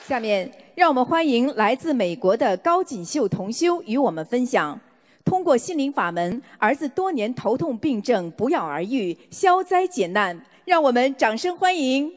下面，让我们欢迎来自美国的高锦绣同修与我们分享，通过心灵法门，儿子多年头痛病症不药而愈，消灾解难。让我们掌声欢迎。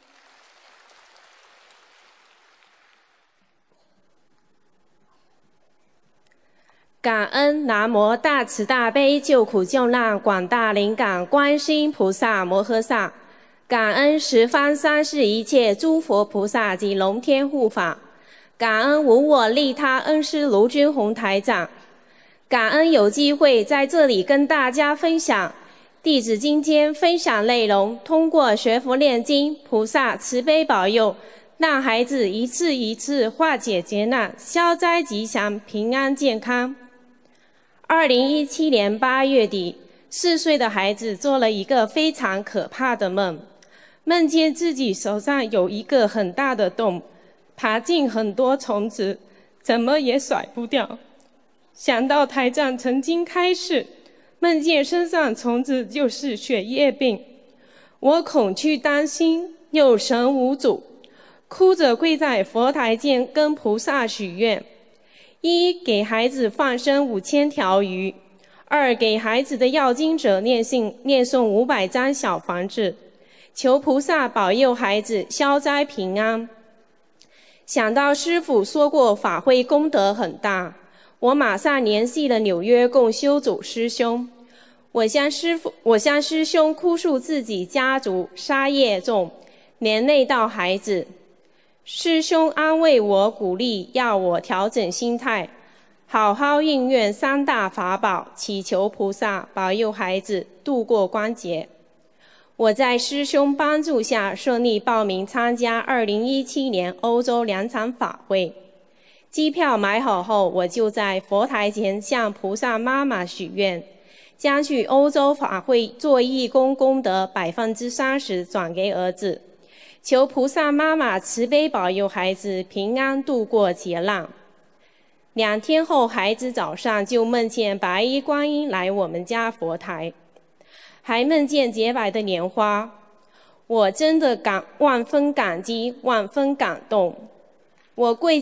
感恩南无大慈大悲救苦救难广大灵感观世音菩萨摩诃萨，感恩十方三世一切诸佛菩萨及龙天护法，感恩无我利他恩师卢军宏台长，感恩有机会在这里跟大家分享弟子今天分享内容，通过学佛念经，菩萨慈悲保佑，让孩子一次一次化解劫难，消灾吉祥，平安健康。2017年8月底，4岁的孩子做了一个非常可怕的梦，梦见自己手上有一个很大的洞，爬进很多虫子，怎么也甩不掉。想到台长曾经开示，梦见身上虫子就是血液病，我恐惧担心，又神无主，哭着跪在佛台前跟菩萨许愿：一，给孩子放生5000条鱼；二，给孩子的要经者念诵500张小房子，求菩萨保佑孩子消灾平安。想到师父说过法会功德很大，我马上联系了纽约共修组师兄，我向师兄哭诉自己家族杀业重，连累到孩子。师兄安慰我，鼓励要我调整心态，好好应愿3大法宝，祈求菩萨保佑孩子度过关节。我在师兄帮助下顺利报名参加2017年欧洲2场法会。机票买好后，我就在佛台前向菩萨妈妈许愿，将去欧洲法会做义工功德30%转给儿子，求菩萨妈妈慈悲保佑孩子平安度过劫难。2天后，孩子早上就梦见白衣观音来我们家佛台，还梦见洁白的莲花，我真的万分感激，万分感动。我跪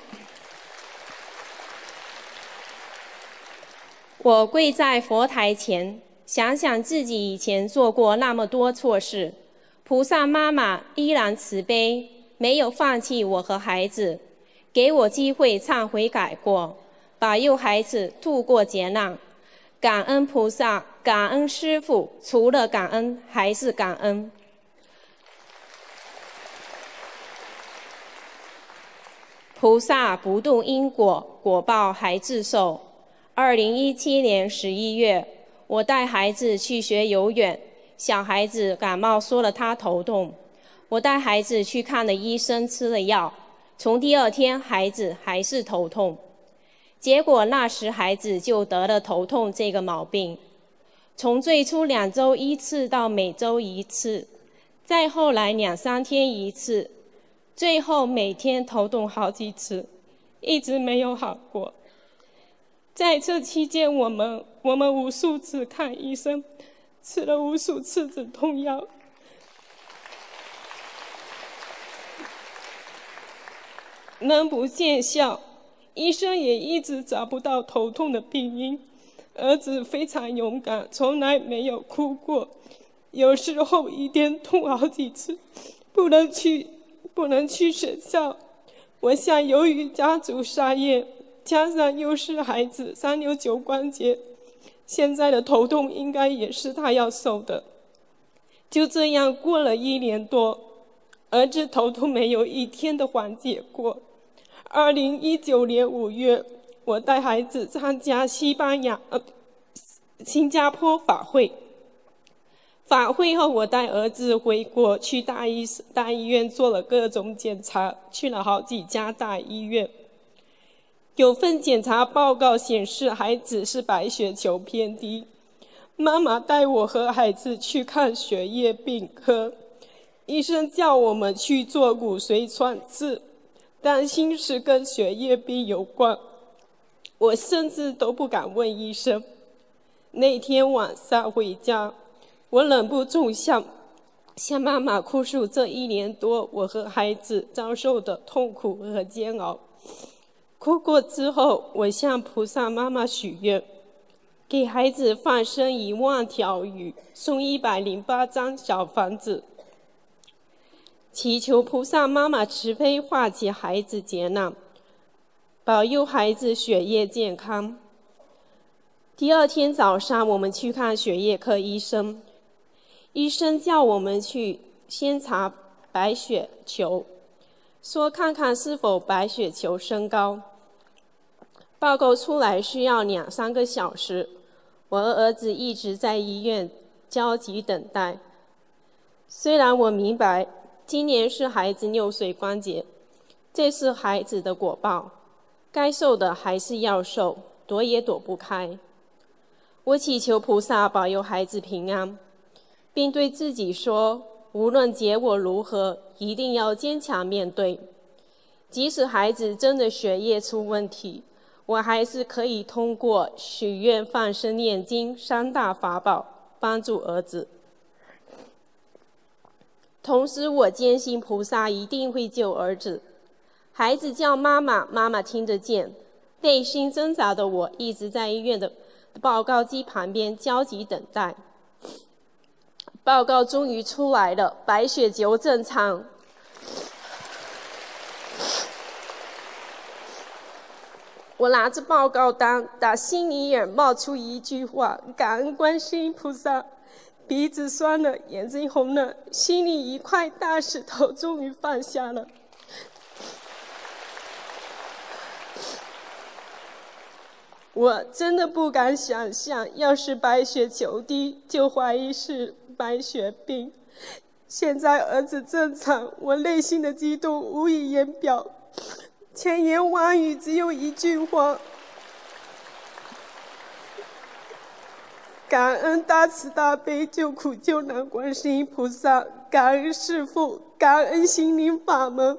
在佛台前，想想自己以前做过那么多错事，菩萨妈妈依然慈悲，没有放弃我和孩子，给我机会忏悔改过，保佑孩子度过劫难。感恩菩萨，感恩师父，除了感恩还是感恩。菩萨不动因果，果报还自受。2017年11月，我带孩子去学游泳，小孩子感冒说了他头痛，我带孩子去看了医生，吃了药，从第2天孩子还是头痛，结果那时孩子就得了头痛这个毛病，从最初2周1次到每周1次，再后来2、3天1次，最后每天头痛好几次，一直没有好过。在这期间，我们无数次看医生，吃了无数次止痛药，仍不见效，医生也一直找不到头痛的病因。儿子非常勇敢，从来没有哭过，有时候一天痛好几次，不能去学校。我想由于家族杀业，加上又是孩子369关节，现在的头痛应该也是他要受的。就这样过了1年多，儿子头痛没有一天的缓解过。2019年5月，我带孩子参加新加坡法会。法会后，我带儿子回国，去大医院做了各种检查，去了好几家大医院。有份检查报告显示，孩子是白血球偏低。妈妈带我和孩子去看血液病科，医生叫我们去做骨髓穿刺，担心是跟血液病有关。我甚至都不敢问医生。那天晚上回家，我忍不住向向妈妈哭诉这1年多我和孩子遭受的痛苦和煎熬。哭过之后，我向菩萨妈妈许愿，给孩子放生1万条鱼，送108张小房子，祈求菩萨妈妈慈悲化解孩子劫难，保佑孩子血液健康。第2天早上，我们去看血液科医生，医生叫我们去先查白血球，说看看是否白血球升高。报告出来需要2、3个小时，我和儿子一直在医院焦急等待。虽然我明白今年是孩子6岁关节，这是孩子的果报，该受的还是要受，躲也躲不开。我祈求菩萨保佑孩子平安，并对自己说，无论结果如何，一定要坚强面对。即使孩子真的血液出问题，我还是可以通过许愿、放生、念经3大法宝帮助儿子。同时，我坚信菩萨一定会救儿子。孩子叫妈妈，妈妈听得见。内心挣扎的我一直在医院的报告机旁边焦急等待。报告终于出来了，白血球正常。我拿着报告单，打心里眼冒出一句话：感恩观世音菩萨。鼻子酸了，眼睛红了，心里一块大石头终于放下了。我真的不敢想象，要是白血球低，就怀疑是白血病。现在儿子正常，我内心的激动无以言表，千言万语只有一句话：感恩大慈大悲救苦救难观世音菩萨，感恩师父，感恩心灵法门。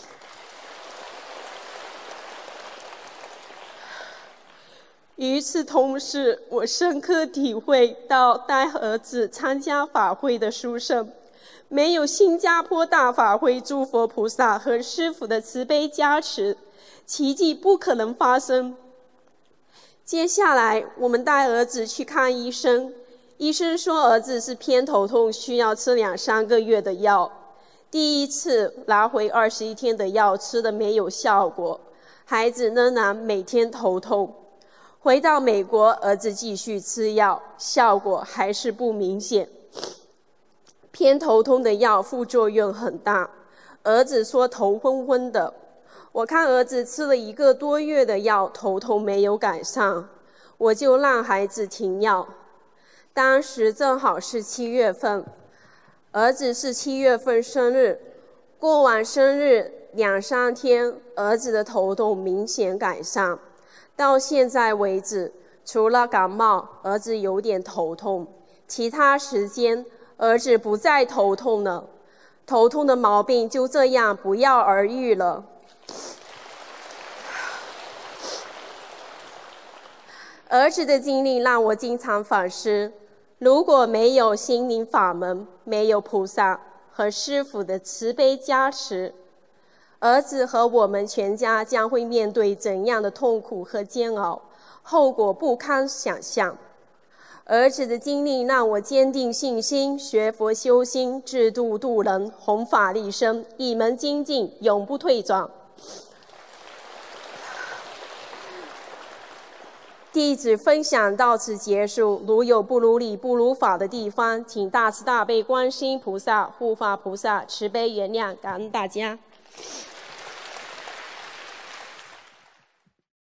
与此同时，我深刻体会到带儿子参加法会的殊胜。没有新加坡大法会诸佛菩萨和师父的慈悲加持，奇迹不可能发生。接下来，我们带儿子去看医生，医生说儿子是偏头痛，需要吃2、3个月的药。第1次拿回21天的药，吃的没有效果，孩子仍然每天头痛。回到美国，儿子继续吃药，效果还是不明显。偏头痛的药副作用很大，儿子说头昏昏的。我看儿子吃了1个多月的药，头痛没有改善，我就让孩子停药。当时正好是7月份，儿子是7月份生日，过完生日2、3天，儿子的头痛明显改善。到现在为止，除了感冒，儿子有点头痛，其他时间儿子不再头痛了，头痛的毛病就这样不药而愈了。儿子的经历让我经常反思，如果没有心灵法门，没有菩萨和师父的慈悲加持，儿子和我们全家将会面对怎样的痛苦和煎熬，后果不堪想象。儿子的经历让我坚定信心，学佛修心，自度度人，弘法利生，一门精进，永不退转。弟子分享到此结束，如有不如理、不如法的地方，请大慈大悲观世音菩萨、护法菩萨慈悲原谅，感恩大家。